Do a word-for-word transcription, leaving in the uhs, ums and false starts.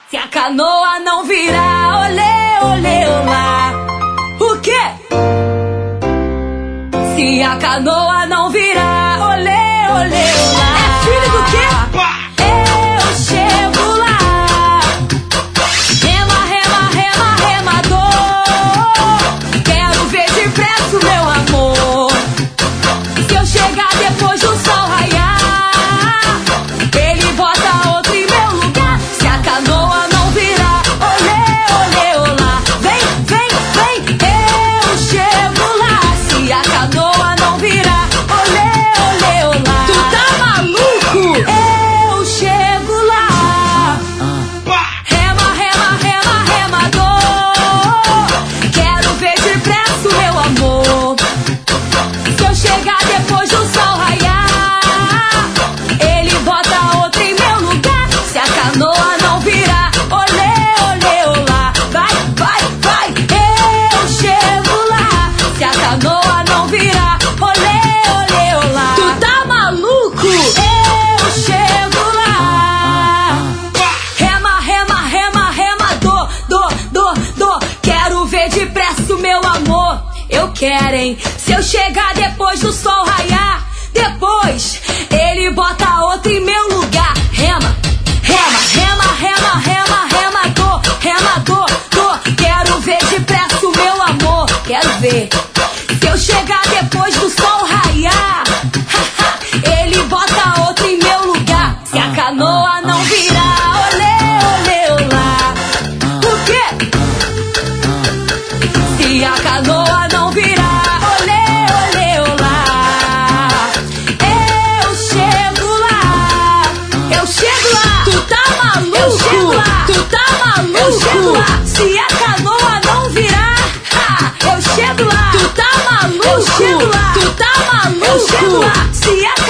Se a canoa não virar, olê, olê, olá. O quê? Se a canoa não virar, olê, olê, olá. É filho do quê? Eu chego lá. Rema, rema, rema, remador. Quero ver depressa o meu amor. Se eu chegar depois do sol raiar, ele bota outro em meu lugar. Se a canoa não virar, olê, olê, olá. Vem, vem, vem, eu chego lá. Se a canoa não virar, olê, olê, olá. Tu tá maluco? Eu chego lá. Rema, rema, rema, remador. Quero ver depressa o meu amor. Se eu chegar depois do sol raiar, ele bota outro em meu lugar. Se a canoa não virar, olê, olê, olá. Vai, vai, vai, eu chego lá. Se a canoa não virar, olê, olê, olá. Tu tá maluco? Eu chego lá. Rema, rema, rema, remador, do, do, do. Quero ver depressa o meu amor. Eu quero, hein? Se eu chegar depois do sol raiar, depois ele bota outro em meu lugar. Rema, rema, rema, rema, rema, remador, remador, do. Quero ver depressa o meu amor. Quero ver. Se eu chegar depois do sol raiar, ele bota outro em meu lugar. Se a canoa não virar, olê, olê, olá. O quê? Se a canoa não virar, olê, olê, olá. Eu chego lá. Eu chego lá. Tu tá maluco? Eu chego lá. Tu tá maluco? Eu chego lá. Se a canoa não virar, ha, eu chego lá. Tu tá maluco? Eu chego lá. Tu tá maluco? Eu chego lá. Se a